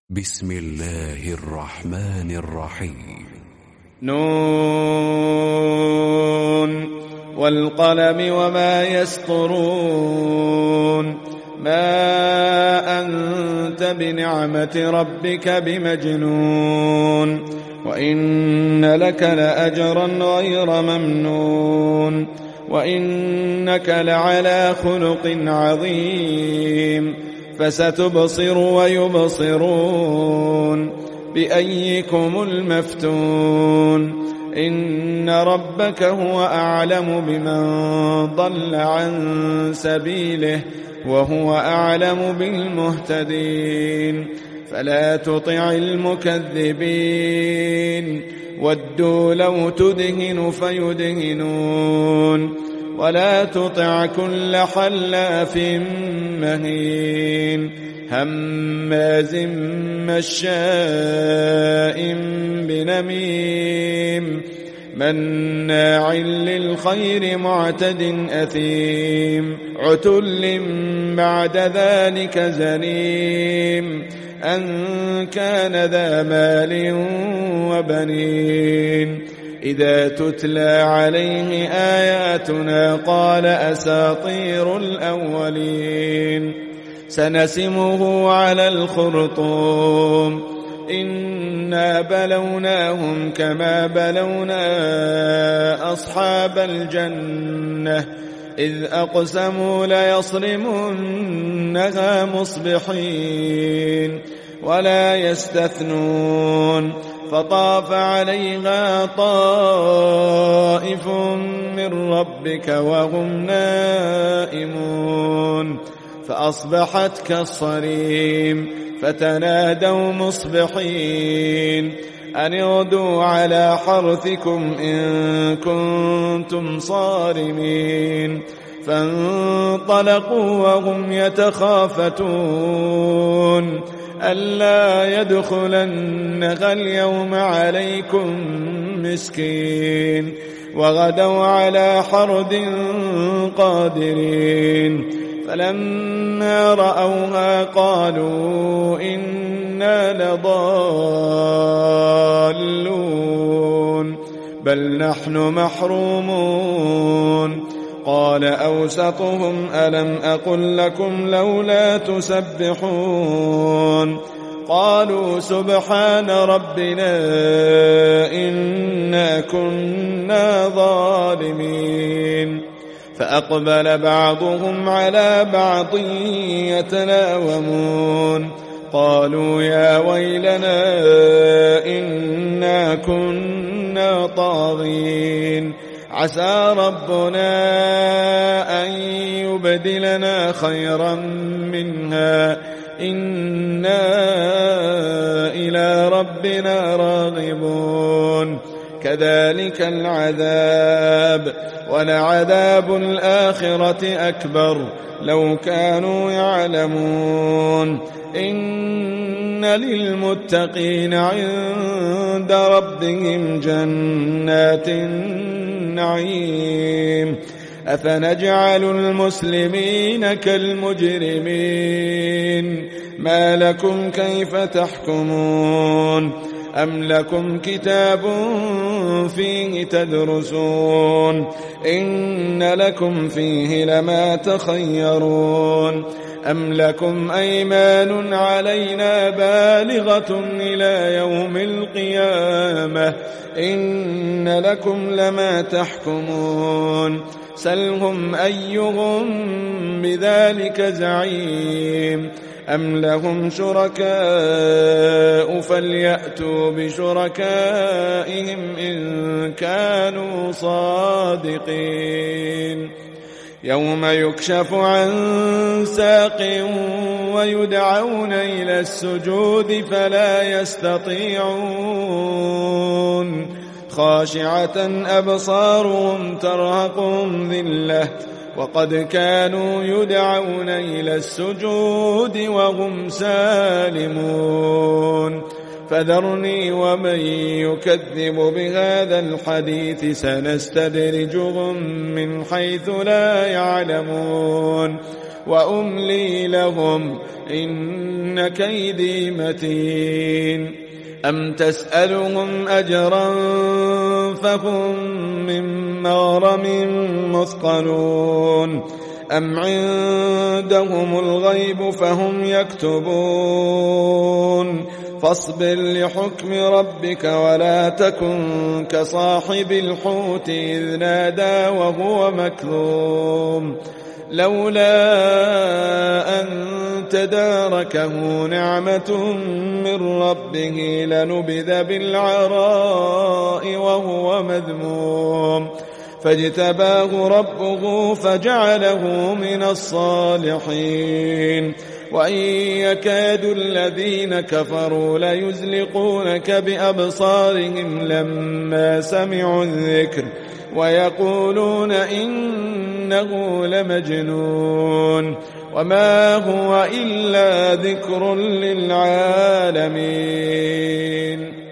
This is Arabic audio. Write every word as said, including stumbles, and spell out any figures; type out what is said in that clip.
بسم الله الرحمن الرحيم. نون والقلم وما يسطرون. ما أنت بنعمة ربك بمجنون، وإن لك لأجرا غير ممنون، وإنك لعلى خلق عظيم. فستبصر ويبصرون بأيكم المفتون. إن ربك هو أعلم بمن ضل عن سبيله وهو أعلم بالمهتدين. فلا تطع المكذبين، ودوا لو تدهن فيدهنون. ولا تطع كل حلاف مهين، هماز مشاء بنميم، مناع للخير معتد أثيم، عتل بعد ذلك زنيم، أن كان ذا مال وبنين. إذا تتلى عليه آياتنا قال أساطير الأولين. سنسمه على الخرطوم. إنا بلوناهم كما بلونا أصحاب الجنة إذ أقسموا ليصرمنها مصبحين ولا يستثنون. فطاف عليها طائف من ربك وهم نائمون، فأصبحت كالصريم. فتنادوا مصبحين أن اغدوا على حرثكم إن كنتم صارمين. فانطلقوا وهم يتخافتون ألا يدخلنها اليوم عليكم مسكين. وغدوا على حرد قادرين. فلما رأوها قالوا إنا لضالون بل نحن محرومون. قال أوسطهم ألم أقل لكم لولا تسبحون. قالوا سبحان ربنا إنا كنا ظالمين. فأقبل بعضهم على بعض يتلاومون. قالوا يا ويلنا إنا كنا طاغين. عسى ربنا أن يبدلنا خيرا منها إنا إلى ربنا راغبون. كذلك العذاب ولعذاب الآخرة أكبر لو كانوا يعلمون. إن للمتقين عند ربهم جنات النعيم. أفنجعل المسلمين كالمجرمين. ما لكم كيف تحكمون؟ أم لكم كتاب فيه تدرسون إن لكم فيه لما تخيرون. أم لكم أيمان علينا بالغة إلى يوم القيامة إن لكم لما تحكمون. سلهم أيهم بذلك زعيم. أم لهم شركاء فليأتوا بشركائهم إن كانوا صادقين. يوم يكشف عن ساق ويدعون إلى السجود فلا يستطيعون. خاشعة أبصارهم ترهقهم ذلة وقد كانوا يدعون إلى السجود وهم سالمون. فذرني ومن يكذب بهذا الحديث سنستدرجهم من حيث لا يعلمون وأملي لهم إن كيدي متين أم تسألهم أجرا فهم من مغرم مثقلون أم عندهم الغيب فهم يكتبون فاصبر لحكم ربك ولا تكن كصاحب الحوت إذ نادى وهو مكذوم لولا أن تداركه نعمة من ربه لنبذ بالعراء وهو مذموم فاجتباه ربه فجعله من الصالحين وإن يكاد الذين كفروا ليزلقونك بأبصارهم لما سمعوا الذكر ويقولون إنه لمجنون وما هو إلا ذكر للعالمين.